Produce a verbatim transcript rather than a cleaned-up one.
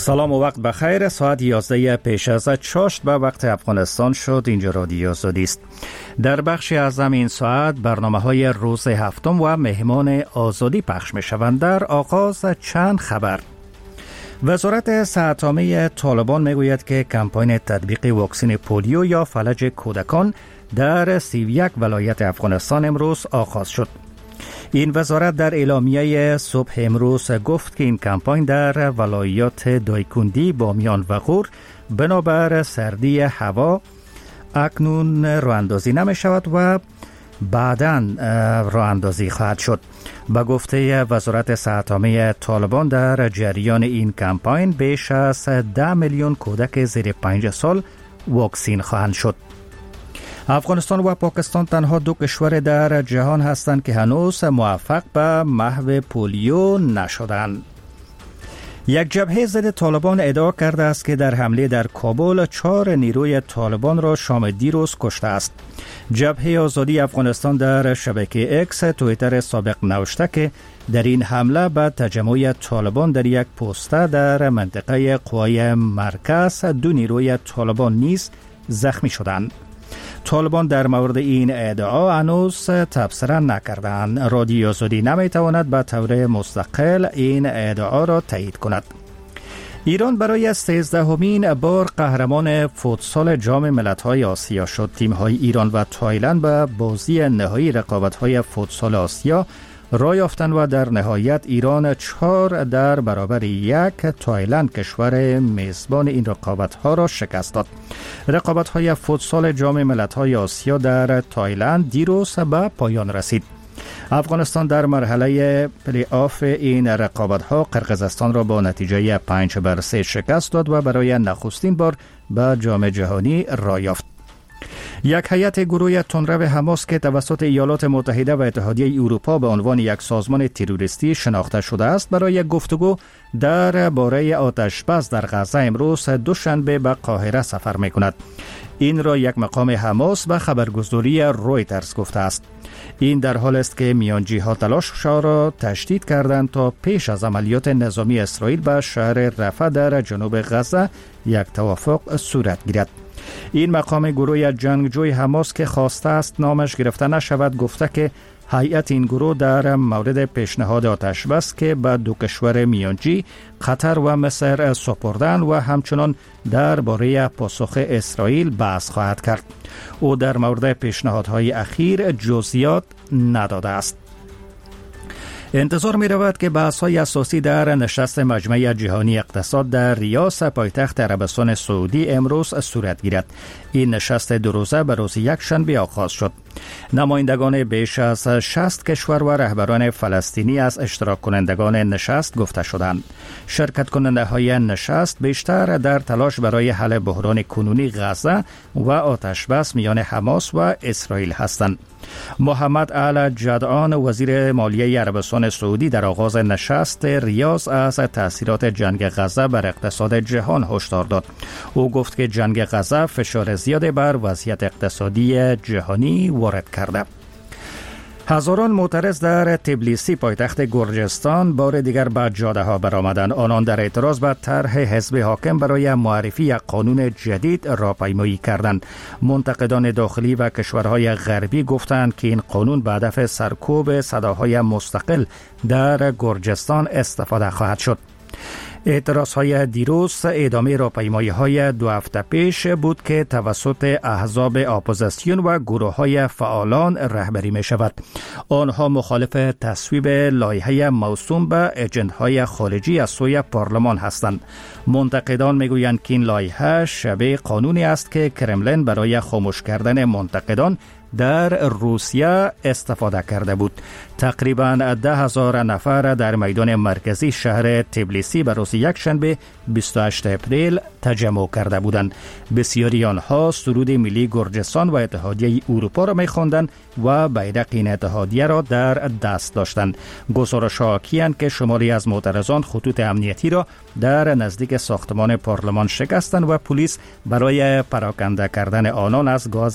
سلام و وقت بخیر. ساعت یازده پیش از چاشت به وقت افغانستان شد. اینجا رادیو آزادی است. در بخشی از این ساعت برنامه های روز هفتم و مهمان آزادی پخش می شوند. در آغاز چند خبر. وزارت صحت عامه طالبان می گوید که کمپاین تطبیق واکسن پولیو یا فلج کودکان در سی و یک ولایت افغانستان امروز آغاز شد. این وزارت در اعلامیه صبح امروز گفت که این کمپاین در ولایات دایکندی، بامیان و غور بنابر سردی هوا اکنون راه اندازی نمی شود و بعداً راه اندازی خواهد شد. به گفته وزارت صحت عامه طالبان در جریان این کمپاین بیش از ده میلیون کودک زیر پنج سال واکسین خواهند شد. افغانستان و پاکستان تنها دو کشور در جهان هستند که هنوز موفق به محو پولیو نشدند. یک جبهه ضد طالبان ادعا کرده است که در حمله در کابل چهار نیروی طالبان را شام دیروز کشته است. جبهه آزادی افغانستان در شبکه اکس توییتر سابق نوشته که در این حمله به تجمع طالبان در یک پسته در منطقه قوای مرکز دو نیروی طالبان نیز زخمی شدند. طالبان در مورد این ادعا هنوز تبصره نکردند. رادیو آزادی نمیتواند به طور مستقل این ادعا را تایید کند. ایران برای سیزدهمین بار قهرمان فوتسال جام ملت‌های آسیا شد. تیم‌های ایران و تایلند به بازی نهایی رقابت‌های فوتسال آسیا راه یافتند و در نهایت ایران چهار در برابر یک تایلند کشور میزبان این رقابت‌ها را شکست داد. رقابت‌های فوتسال جام ملت‌های آسیا در تایلند دیروز به پایان رسید. افغانستان در مرحله پلی آف این رقابت‌ها قرقیزستان را با نتیجه پنج بر سه شکست داد و برای نخستین بار به جام جهانی راه یافت. یک هیئت گروه تندرو حماس که توسط ایالات متحده و اتحادیه اروپا به عنوان یک سازمان تروریستی شناخته شده است برای گفتگو در باره آتش بس در غزه امروز دوشنبه به قاهره سفر می‌کند. این را یک مقام حماس به خبرگزاری رویترز گفته است. این در حال است که میانجی‌ها تلاش را تشدید کردند تا پیش از عملیات نظامی اسرائیل به شهر رفح در جنوب غزه یک توافق صورت گیرد. این مقام گروه جنگجوی حماس که خواسته است نامش گرفته نشود گفته که هیئت این گروه در مورد پیشنهاد آتش بس که به دو کشور میانجی قطر و مصر سپردن و همچنان درباره پاسخ اسرائیل بحث خواهد کرد. او در مورد پیشنهادهای اخیر جزئیات نداده است. انتظار می رود که بحث‌های اساسی در نشست مجمع جهانی اقتصاد در ریاض پایتخت عربستان سعودی امروز صورت گیرد. این نشست دو روزه به روز یک شنبه آغاز شد. نمایندگان بیش از شصت کشور و رهبران فلسطینی از اشتراک کنندگان نشست گفته شدند. شرکت کننده های نشست بیشتر در تلاش برای حل بحران کنونی غزه و آتش بس میان حماس و اسرائیل هستند. محمد الجدعان وزیر مالیه عربستان سعودی در آغاز نشست ریاض از تاثیرات جنگ غزه بر اقتصاد جهان هشدار داد. او گفت که جنگ غزه فشار زیاد بر وضعیت اقتصادی جهانی وارد کرده. هزاران معترض در تبلیسی پایتخت گرجستان بار دیگر به جاده ها برآمدند. آنان در اعتراض به طرح حزب حاکم برای معرفی یک قانون جدید راهپیمایی کردند. منتقدان داخلی و کشورهای غربی گفتند که این قانون به هدف سرکوب صداهای مستقل در گرجستان استفاده خواهد شد. اعتراضهای دیروز ادامه راهپیمایی‌های دو هفته پیش بود که توسط احزاب اپوزیسیون و گروه‌های فعالان رهبری می‌شود. آنها مخالف تصویب لایحه موسوم به اجنت‌های خارجی از سوی پارلمان هستند. منتقدان می‌گویند که این لایحه شبیه قانونی است که کرملین برای خاموش کردن منتقدان در روسیه استفاده کرده بود. تقریباً ده هزار نفر در میدان مرکزی شهر تبلیسی به روز یک شنبه بیست و هشتم اپریل تجمع کرده بودند. بسیاری آنها سرود ملی گرجستان و اتحادیه اروپا را می‌خواندند و بیرق این اتحادیه را در دست داشتند. گزارش‌ها حاکی‌اند که شماری از معترضان خطوط امنیتی را در نزدیک ساختمان پارلمان شکستند و پلیس برای پراکنده کردن آنان از گاز